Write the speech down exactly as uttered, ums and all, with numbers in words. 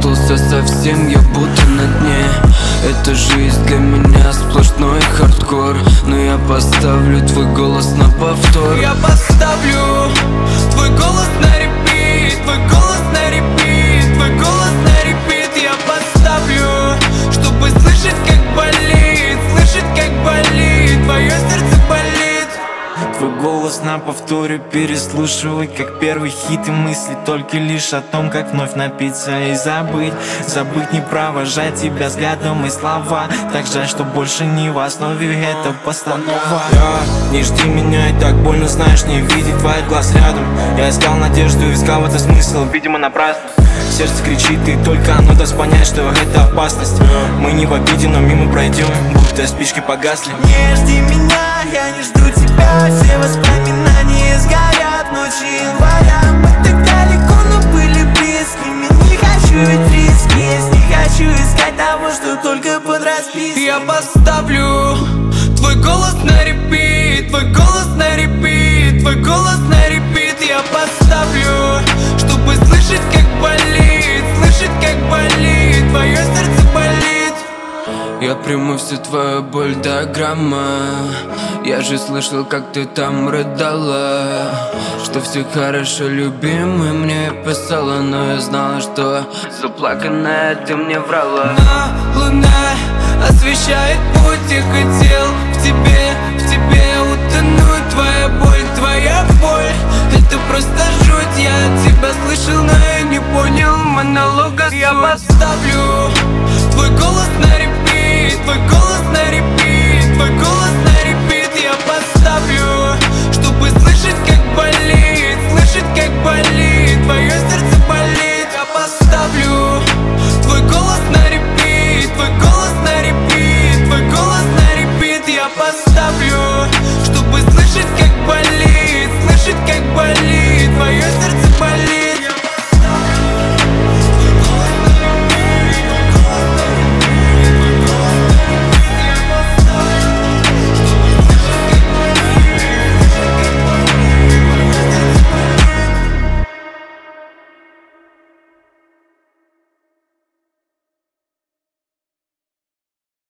запутался совсем, я будто на дне. Эта жизнь для меня сплошной хардкор, но я поставлю твой голос на повтор. Я поставлю твой голос на репит, твой голос на репит, твой голос на репит. Я поставлю, чтобы слышать, как болит, слышать, как болит, твое сердце болит. Твой голос на повторе переслушивай, как первый хит, и мысли только лишь о том, как вновь напиться и забыть. Забыть, не провожать тебя взглядом и слова. Так жаль, что больше не в основе это постанова. yeah. Не жди меня, и так больно, знаешь, не видеть твоих глаз рядом. Я искал надежду, искал в это смысл, видимо напрасно. Сердце кричит, и только оно даст понять, что это опасность. Мы не в обиде, но мимо пройдем, будто спички погасли. Не жди меня, я не жду тебя. Все воспоминания сгорят в ночи января. Мы так далеко, но были близкими. Не хочу ведь риски, если не хочу искать того, что только под распиской. Я поставлю твой голос на репит, твой голос на репит, твой голос на репит. Я поставлю, чтобы слышать, как болит, слышать, как болит, твое сердце болит. Я приму всю твою боль до грамма. Я же слышал, как ты там рыдала, что все хорошо, любимый мне писала. Но я знала, что заплаканная ты мне врала. Но луна освещает путь, я хотел в тебе, в тебе утонуть. Твоя боль, твоя боль, это просто жуть. Я тебя слышал, но я не понял монолога суть. Я поставлю твой голос на репит, твой голос